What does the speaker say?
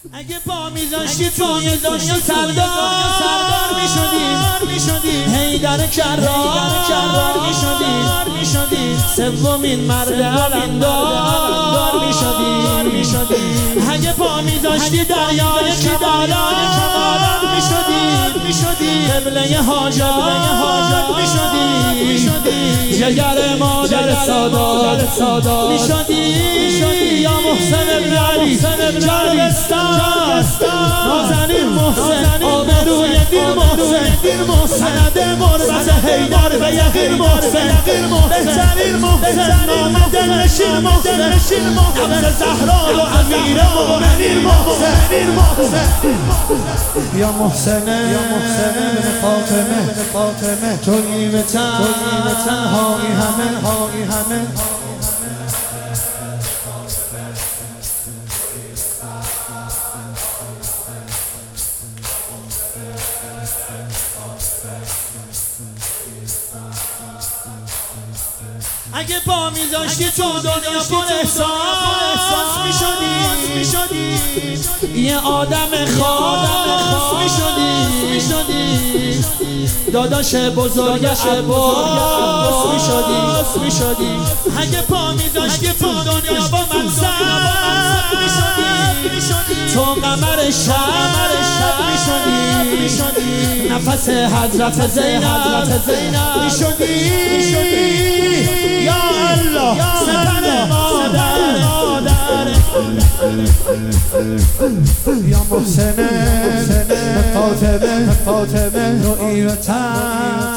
اگه پا میذاشتی توی دنیا سردار میشدی حیدر کرار میشدی سومین مرد علمدار میشدی اگه پا میذاشتی دریای کمالات میشدی قبله حاجات میشدی جگر مادر سادات میشدی یا محسن ابن علی جلستان نازنین محسن آبروی دیر محسن سند مربت حیدر و یقین محسن بهترین محسن نام دلنشین محسن نبض زهرا و امیر مومنین محسن یا محسن بن فاطمه تویی به تنهایی همه اگه پا میذاشتی تو دنیا پر احساس میشدی یه آدم خاص میشدی داداش بزرگ عباس میشدی اگه پا میذاشتی تو دنیا با منصب میشدی تو قمر شب میشدی نفس حضرت زینب میشدی یا الله سپر مادر یا محسن فاطمه روئی و تن